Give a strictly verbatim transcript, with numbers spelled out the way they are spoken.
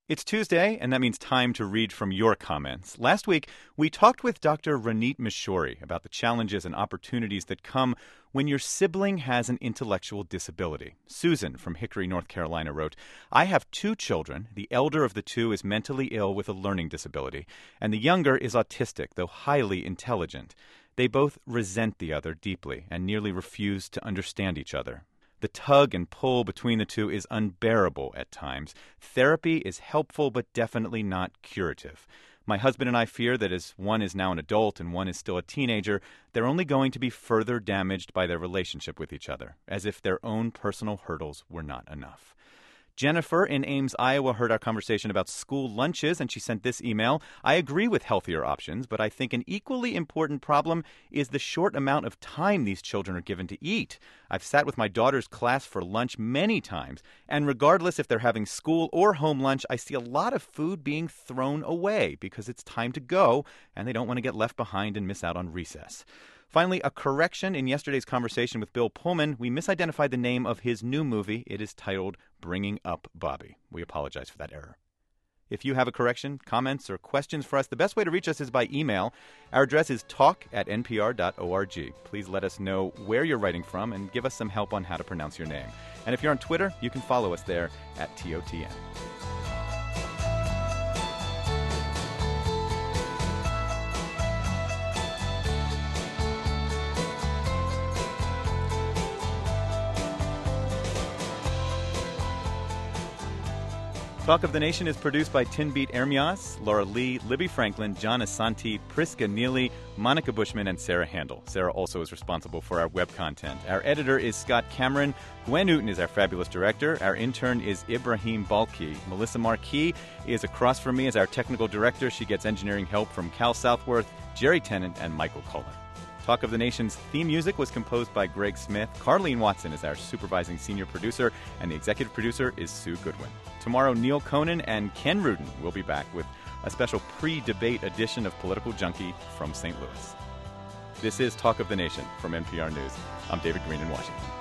It's Tuesday, and that means time to read from your comments. Last week, we talked with Doctor Ronit Mishori about the challenges and opportunities that come when your sibling has an intellectual disability. Susan from Hickory, North Carolina wrote, I have two children. The elder of the two is mentally ill with a learning disability, and the younger is autistic, though highly intelligent. They both resent the other deeply and nearly refuse to understand each other. The tug and pull between the two is unbearable at times. Therapy is helpful, but definitely not curative. My husband and I fear that as one is now an adult and one is still a teenager, they're only going to be further damaged by their relationship with each other, as if their own personal hurdles were not enough. Jennifer in Ames, Iowa, heard our conversation about school lunches, and she sent this email. I agree with healthier options, but I think an equally important problem is the short amount of time these children are given to eat. I've sat with my daughter's class for lunch many times, and regardless if they're having school or home lunch, I see a lot of food being thrown away because it's time to go, and they don't want to get left behind and miss out on recess. Finally, a correction. In yesterday's conversation with Bill Pullman, we misidentified the name of his new movie. It is titled Bringing Up Bobby. We apologize for that error. If you have a correction, comments, or questions for us, the best way to reach us is by email. Our address is talk at n p r dot org. Please let us know where you're writing from and give us some help on how to pronounce your name. And if you're on Twitter, you can follow us there at T O T N. Talk of the Nation is produced by Tinbeat Ermias, Laura Lee, Libby Franklin, John Asante, Priska Neely, Monica Bushman, and Sarah Handel. Sarah also is responsible for our web content. Our editor is Scott Cameron. Gwen Newton is our fabulous director. Our intern is Ibrahim Balki. Melissa Marquis is across from me as our technical director. She gets engineering help from Cal Southworth, Jerry Tennant, and Michael Cullen. Talk of the Nation's theme music was composed by Greg Smith. Carlene Watson is our supervising senior producer, and the executive producer is Sue Goodwin. Tomorrow, Neil Conan and Ken Rudin will be back with a special pre-debate edition of Political Junkie from Saint Louis. This is Talk of the Nation from N P R News. I'm David Green in Washington.